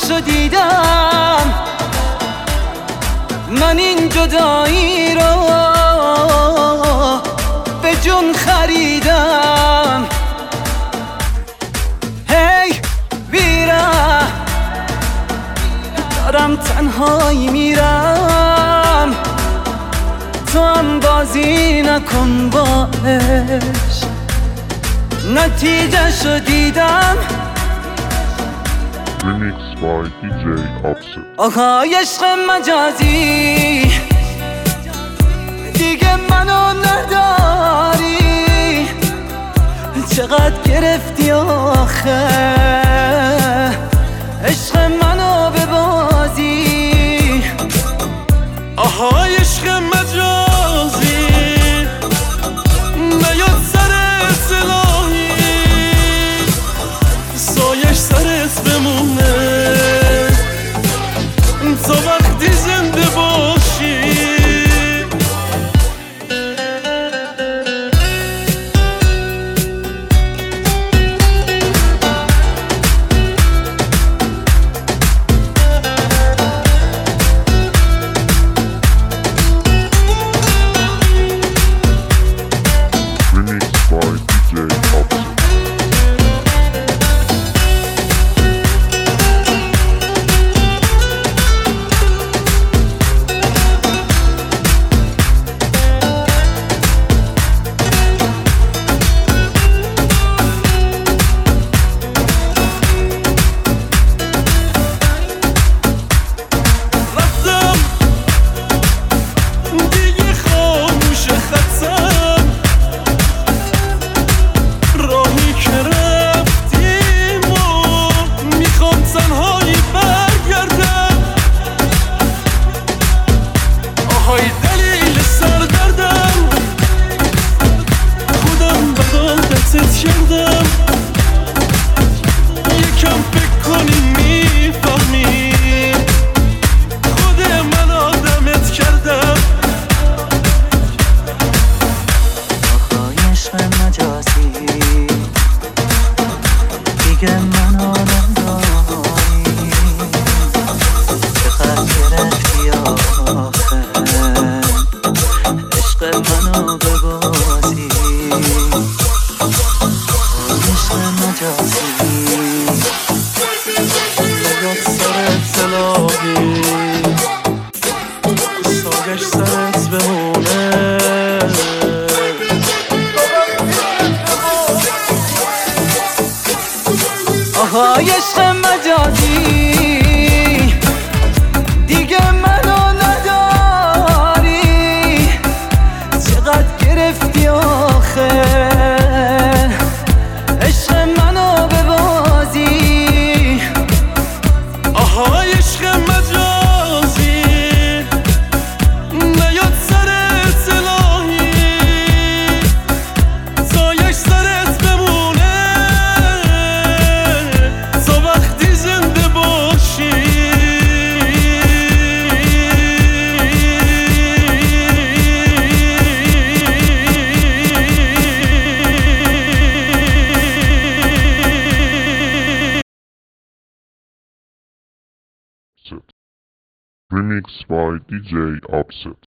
نتیجه‌شو دیدم، من این جدایی رو به جون خریدم. هی بیرم، دارم تنهایی میرم، تو هم بازی نکن با عشق. نتیجه‌شو دیدم. Remix by DJ Offset. آهای عشق مجازی، دیگه منو نداری، چقدر گرفتی آخه عشق منو به بازی. آهای عشق مجازی، نیاد سر سلاحی، سایش سرت بمونه تا وقتی زنده باشی. یکم فکر کنی میفهمی خود من آدمت کردم. آهای عشق مجازی، دیگه منو نداری، چقدر گرفتی آخه عشق منو به بازی. عشق مجازی، نیاد سرت سلاحی، سایش سرت بمونه. آهای عشق مجازی، دیگه منو نداری، چقدر گرفتی آخه عشق منو به بازی. آهای عشق مجازی، نیاد سرت سلاحی، سایش سرت بمونه تا وقتی زنده باشی. Remix by DJ Offset.